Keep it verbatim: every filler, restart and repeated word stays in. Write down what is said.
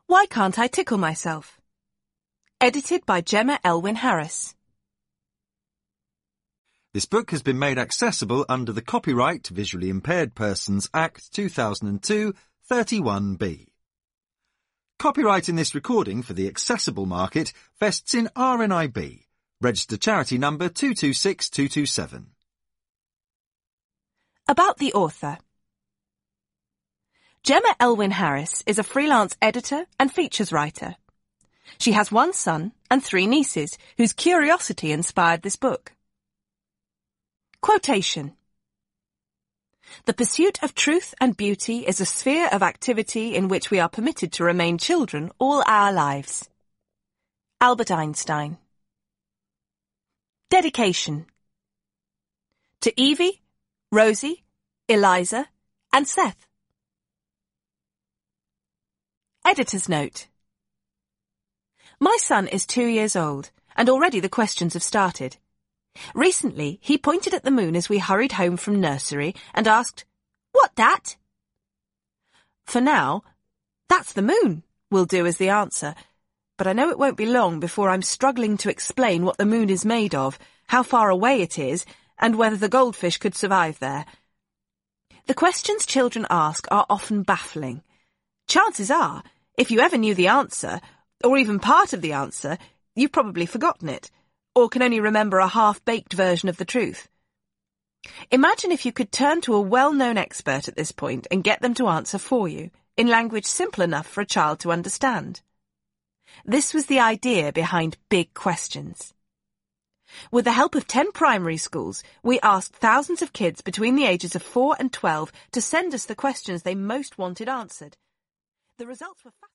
Why Can't I Tickle Myself? Edited by Gemma Elwyn Harris. This book has been made accessible under the Copyright Visually Impaired Persons Act two thousand two, thirty-one B. Copyright in this recording for the accessible market vests in R N I B, registered charity number two two six two two seven. About the author. Gemma Elwyn Harris is a freelance editor and features writer. She has one son and three nieces whose curiosity inspired this book. Quotation. The pursuit of truth and beauty is a sphere of activity in which we are permitted to remain children all our lives. Albert Einstein. Dedication. To Evie, Rosie, Eliza, and Seth. Editor's note. My son is two years old, and already the questions have started. Recently, he pointed at the moon as we hurried home from nursery and asked, "What, dat?" For now, "That's the moon," will do as the answer, but I know it won't be long before I'm struggling to explain what the moon is made of, how far away it is, and whether the goldfish could survive there. The questions children ask are often baffling. Chances are, if you ever knew the answer, or even part of the answer, you've probably forgotten it, or can only remember a half-baked version of the truth. Imagine if you could turn to a well-known expert at this point and get them to answer for you, in language simple enough for a child to understand. This was the idea behind Big Questions. With the help of ten primary schools, we asked thousands of kids between the ages of four and twelve to send us the questions they most wanted answered. The results were